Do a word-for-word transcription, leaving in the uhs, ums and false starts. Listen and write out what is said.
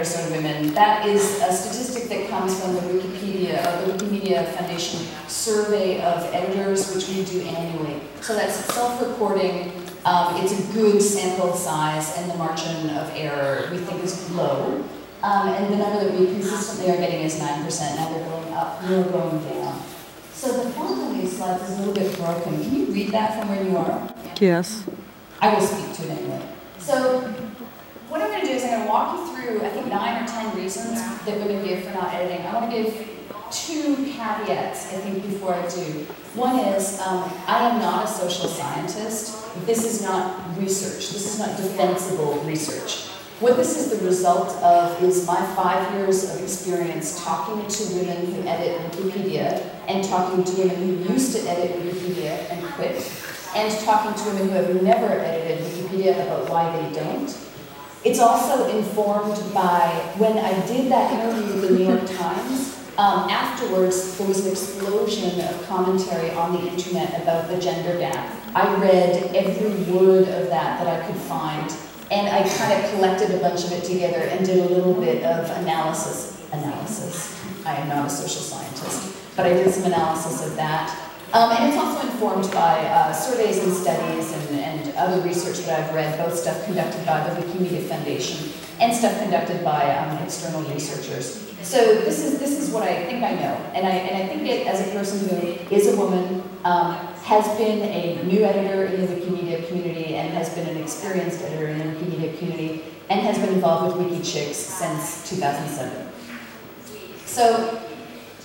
editors are women. That is a statistic that comes from the Wikipedia, or the Wikimedia Foundation survey of editors, which we do annually. So that's self-reporting. Um, it's a good sample size, and the margin of error we think is low. Um, and the number that we consistently are getting is nine percent. Now they're going up, we're going down. So the font on these slides is a little bit broken. Can you read that from where you are? Yes. I will speak to it anyway. So what I'm going to do is I'm going to walk you through, I think, nine or ten reasons that women give for not editing. I want to give two caveats, I think, before I do. One is, um, I am not a social scientist. This is not research. This is not defensible research. What this is the result of is my five years of experience talking to women who edit Wikipedia, and talking to women who used to edit Wikipedia and quit, and talking to women who have never edited Wikipedia about why they don't. It's also informed by, when I did that interview with the New York Times, um, afterwards there was an explosion of commentary on the internet about the gender gap. I read every word of that that I could find, and I kind of collected a bunch of it together and did a little bit of analysis. Analysis. I am not a social scientist, but I did some analysis of that. Um, and it's also informed by uh, surveys and studies and, and other research that I've read, both stuff conducted by the Wikimedia Foundation and stuff conducted by um, external researchers. So this is this is what I think I know, and I and I think it, as a person who is a woman, um, has been a new editor in the Wikimedia community, and has been an experienced editor in the Wikimedia community, and has been involved with WikiChicks since two thousand seven. So